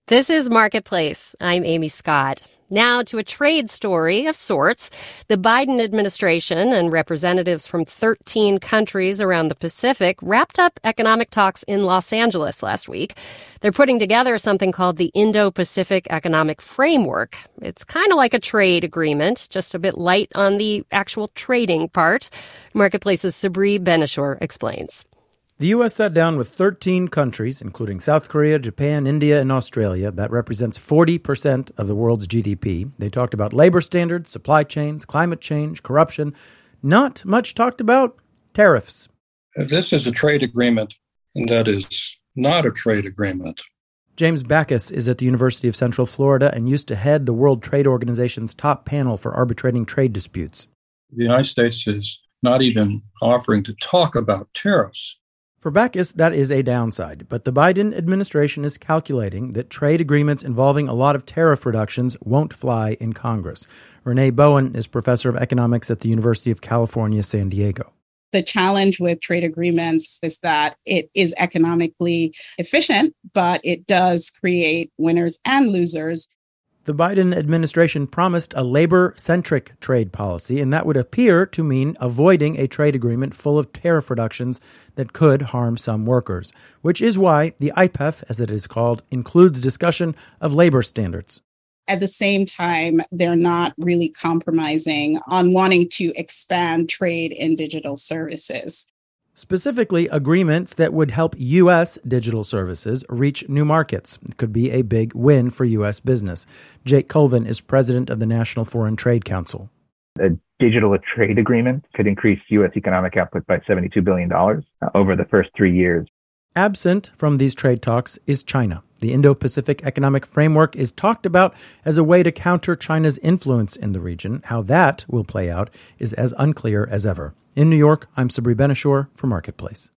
This is Marketplace. I'm Amy Scott. Now to a trade story of sorts. The Biden administration and representatives from 13 countries around the Pacific wrapped up economic talks in Los Angeles last week. They're putting together something called the Indo-Pacific Economic Framework. It's kind of like a trade agreement, just a bit light on the actual trading part. Marketplace's Sabri Ben-Achour explains. The U.S. sat down with 13 countries, including South Korea, Japan, India, and Australia. That represents 40% of the world's GDP. They talked about labor standards, supply chains, climate change, corruption. Not much talked about tariffs. This is a trade agreement, and that is not a trade agreement. James Backus is at the University of Central Florida and used to head the World Trade Organization's top panel for arbitrating trade disputes. The United States is not even offering to talk about tariffs. For Backus, that is a downside, but the Biden administration is calculating that trade agreements involving a lot of tariff reductions won't fly in Congress. Renee Bowen is professor of economics at the University of California, San Diego. The challenge with trade agreements is that it is economically efficient, but it does create winners and losers. The Biden administration promised a labor-centric trade policy, and that would appear to mean avoiding a trade agreement full of tariff reductions that could harm some workers, which is why the IPEF, as it is called, includes discussion of labor standards. At the same time, they're not really compromising on wanting to expand trade in digital services. Specifically, agreements that would help U.S. digital services reach new markets. It could be a big win for U.S. business. Jake Colvin is president of the National Foreign Trade Council. A digital trade agreement could increase U.S. economic output by $72 billion over the first 3 years. Absent from these trade talks is China. The Indo-Pacific Economic Framework is talked about as a way to counter China's influence in the region. How that will play out is as unclear as ever. In New York, I'm Sabri Ben-Achour for Marketplace.